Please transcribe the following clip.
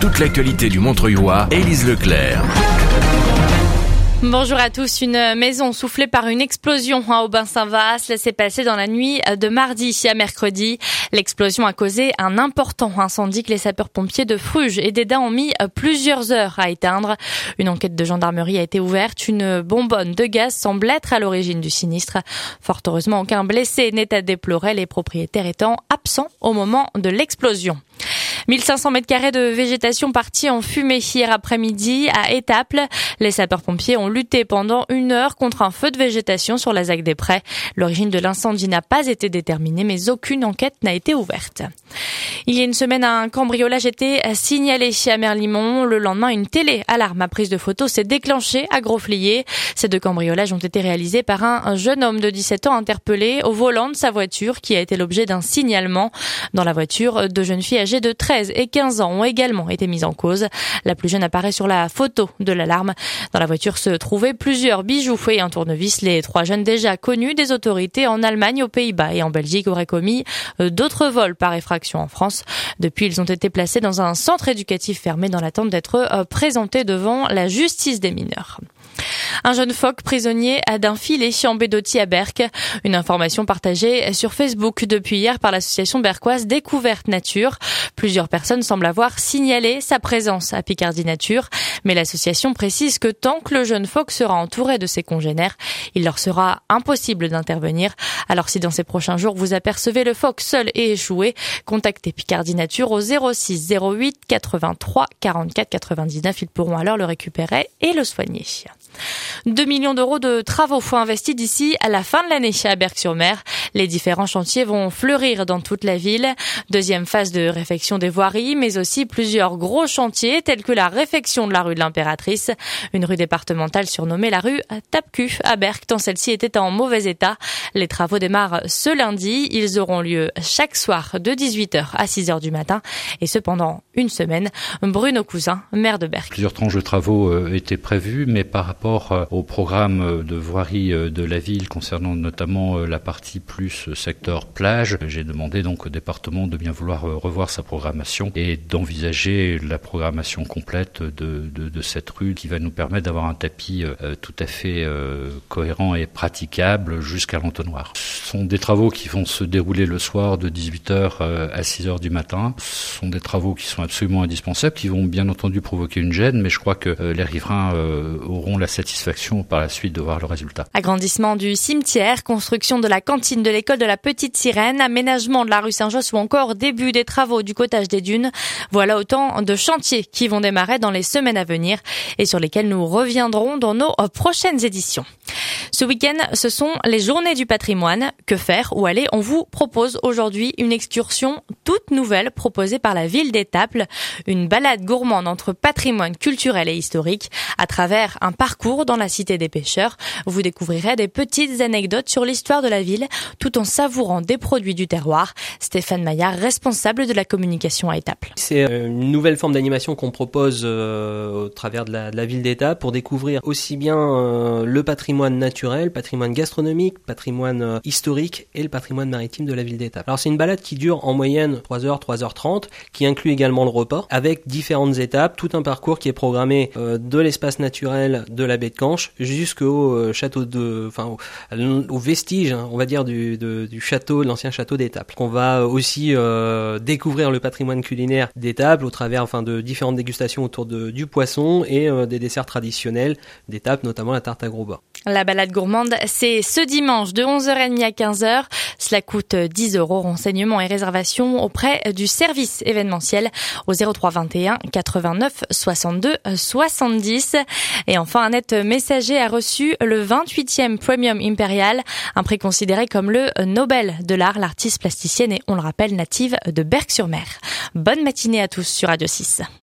Toute l'actualité du Montreuillois, Élise Leclerc. Bonjour à tous. Une maison soufflée par une explosion à Aubin-Saint-Vaast s'est passée dans la nuit de mardi à mercredi. L'explosion a causé un important incendie que les sapeurs-pompiers de Fruges et d'Hesdin ont mis plusieurs heures à éteindre. Une enquête de gendarmerie a été ouverte. Une bonbonne de gaz semble être à l'origine du sinistre. Fort heureusement, aucun blessé n'est à déplorer, les propriétaires étant absents au moment de l'explosion. 1500 mètres carrés de végétation partie en fumée hier après-midi à Étaples. Les sapeurs-pompiers ont lutté pendant 1 heure contre un feu de végétation sur la ZAC des Prés. L'origine de l'incendie n'a pas été déterminée, mais aucune enquête n'a été ouverte. Il y a une semaine, un cambriolage était signalé à Merlimont. Le lendemain, une télé-alarme à prise de photos s'est déclenchée à Grosflier. Ces 2 cambriolages ont été réalisés par un jeune homme de 17 ans interpellé au volant de sa voiture qui a été l'objet d'un signalement. Dans la voiture, 2 jeunes filles âgées de 13 et 15 ans ont également été mises en cause. La plus jeune apparaît sur la photo de l'alarme. Dans la voiture se trouvaient plusieurs bijoux et un tournevis. Les 3 jeunes déjà connus des autorités en Allemagne, aux Pays-Bas et en Belgique auraient commis d'autres vols par effraction en France. Depuis, ils ont été placés dans un centre éducatif fermé dans l'attente d'être présentés devant la justice des mineurs. Un jeune phoque prisonnier d'un filet en baie d'Authie à Berck. Une information partagée sur Facebook depuis hier par l'association berquoise Découverte Nature. Plusieurs personnes semblent avoir signalé sa présence à Picardie Nature, mais l'association précise que tant que le jeune phoque sera entouré de ses congénères, il leur sera impossible d'intervenir. Alors si dans ces prochains jours vous apercevez le phoque seul et échoué, contactez Picardie Nature au 06 08 83 44 99. Ils pourront alors le récupérer et le soigner. 2 millions d'euros de travaux investis d'ici à la fin de l'année à Berck-sur-Mer. Les différents chantiers vont fleurir dans toute la ville. Deuxième phase de réfection des voiries, mais aussi plusieurs gros chantiers tels que la réfection de la rue de l'Impératrice. Une rue départementale surnommée la rue Tape-Cul à Berck, tant celle-ci était en mauvais état. Les travaux démarrent ce lundi. Ils auront lieu chaque soir de 18h à 6h du matin et ce pendant une semaine. Bruno Cousin, maire de Berck. Plusieurs tranches de travaux étaient prévues, mais par rapport au programme de voirie de la ville concernant notamment la partie plus secteur plage, j'ai demandé donc au département de bien vouloir revoir sa programmation et d'envisager la programmation complète de cette rue qui va nous permettre d'avoir un tapis tout à fait cohérent et praticable jusqu'à l'entonnoir. Ce sont des travaux qui vont se dérouler le soir de 18h à 6h du matin. Ce sont des travaux qui sont absolument indispensables, qui vont bien entendu provoquer une gêne, mais je crois que les riverains auront la satisfaction par la suite de voir le résultat. Agrandissement du cimetière, construction de la cantine de l'école de la Petite Sirène, aménagement de la rue Saint-Josse ou encore début des travaux du cottage des Dunes. Voilà autant de chantiers qui vont démarrer dans les semaines à venir et sur lesquels nous reviendrons dans nos prochaines éditions. Ce week-end, ce sont les journées du patrimoine. Que faire? Où aller? On vous propose aujourd'hui une excursion toute nouvelle proposée par la ville d'Étaples. Une balade gourmande entre patrimoine culturel et historique à travers un parcours dans la cité des pêcheurs. Vous découvrirez des petites anecdotes sur l'histoire de la ville tout en savourant des produits du terroir. Stéphane Maillard, responsable de la communication à Étaples. C'est une nouvelle forme d'animation qu'on propose au travers de la ville d'Étaples pour découvrir aussi bien le patrimoine naturel, patrimoine gastronomique, patrimoine historique et le patrimoine maritime de la ville d'Étaples. Alors c'est une balade qui dure en moyenne 3h, 3h30, qui inclut également le repas, avec différentes étapes, tout un parcours qui est programmé de l'espace naturel de la baie de Canche jusqu'au château au vestige, on va dire, du château, de l'ancien château d'Étaples. On va aussi découvrir le patrimoine culinaire d'Étaples au travers de différentes dégustations autour du poisson et des desserts traditionnels d'Étaples, notamment la tarte à gros bas. La balade gourmande, c'est ce dimanche de 11h30 à 15h. Cela coûte 10 €. Renseignements et réservations auprès du service événementiel au 03 21 89 62 70. Et enfin, Annette Messager a reçu le 28e Premium Impérial, un prix considéré comme le Nobel de l'art. L'artiste plasticienne est, on le rappelle, native de Berck-sur-Mer. Bonne matinée à tous sur Radio 6.